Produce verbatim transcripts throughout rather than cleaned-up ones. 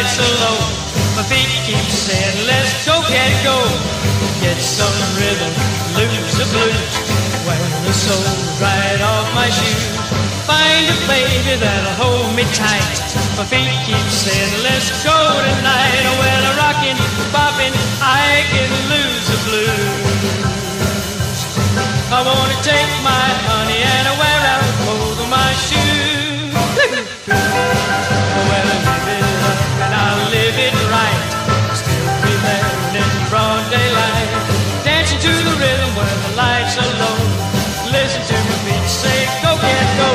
lights are low. My feet keep saying, let's go, cat, go. Get some rhythm, lose the blues. Wear the soles right off my shoes. Find a baby that'll hold me tight. My feet keep saying, let's go tonight. Well, a rockin', boppin', I can lose the blues. I wanna take my honey and wear out both of my shoes. Well, I live it up and I'll live it right. Still be there in broad daylight. Dancing to the rhythm where the lights are low. Listen to my feet say, go, cat, go.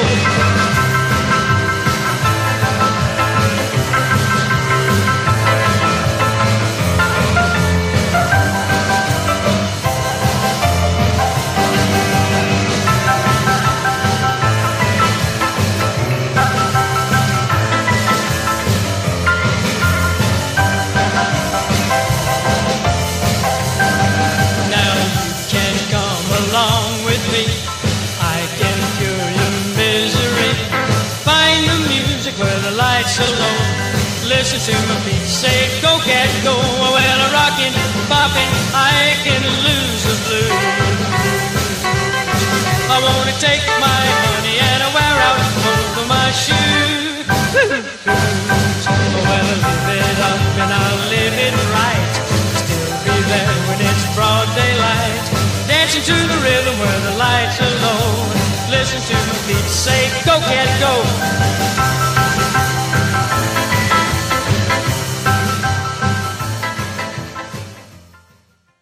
So low. Listen to my feet say, go, cat, go. Well, a rockin', boppin', I can lose the blues. I wanna take my honey and I wear out both of my shoes. Well, I live it up and I'll live it right. Still be there when it's broad daylight. Dancing to the rhythm where the lights are low. Listen to my feet say, go, cat, go.